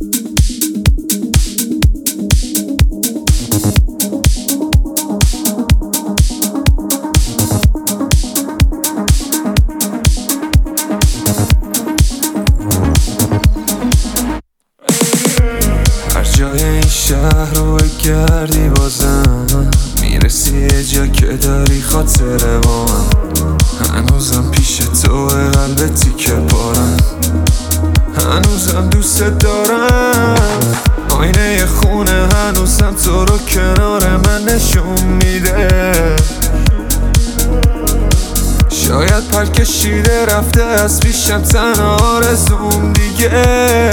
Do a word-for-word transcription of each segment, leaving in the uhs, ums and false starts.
جای این شهر رو بگردی بازم میرسی یه جا که داری خاطره با من. هنوزم پیش تو قلب تیکه پارم، هنوزم دوست دارم. آینه خونه هنوزم تو رو کنار من نشون میده. شاید پر کشیده رفته از پیشم تنها آرزوم دیگه.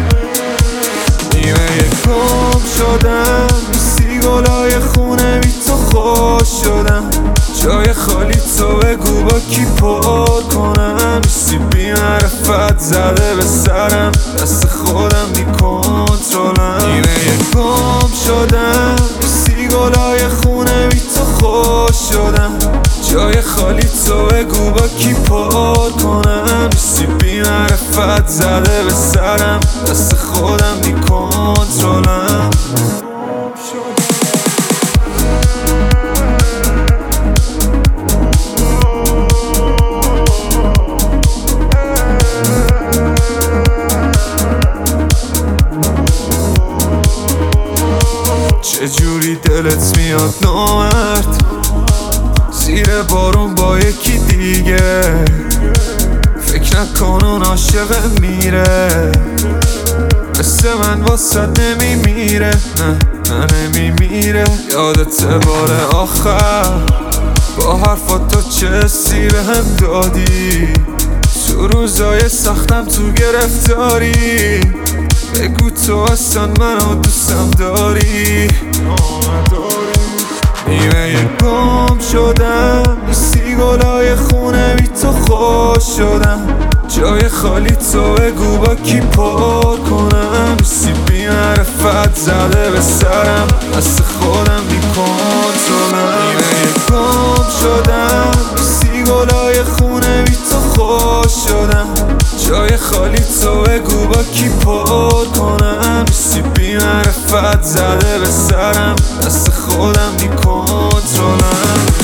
نیمه گم شدم میسی گلای خونه بی تو خوش شدم. جای خالی تو بگو با کی پر کنم. میسی بی معرفت زده به سرم، دست خودم بی کنترلم. نیمه گم شدم میسی گلای خونه بی تو خوش شدم. جای خالی تو بگو با کی پر کنم. میسی بی معرفت زده به سرم، دست خودم بی کنترلم. چجوری دلت میاد نامرد زیر بارون با یکی دیگه؟ فکر نکن اون عاشق میره مثل من واسد نمیمیره. نه نه نمیمیره. یادت بار آخر با حرفات تو چه حسی به هم دادی؟ تو روزای سختم تو گرفتاری بگو تو اصلا منو دوستم داری. نیمه گم شدم میسی گلای خونه بی تو خوش شدم. جای خالی تو بگو با کی پر کنم. میسی بی معرفت زده به سرم، دست خودم بی کنترلم. نیمه گم شدم میسی گلای خونه بی تو خوش شدم. جای خالی تو بگو با کی پر کنم. میسی بی معرفت زده به سرم، دست خودم بی کنترلم.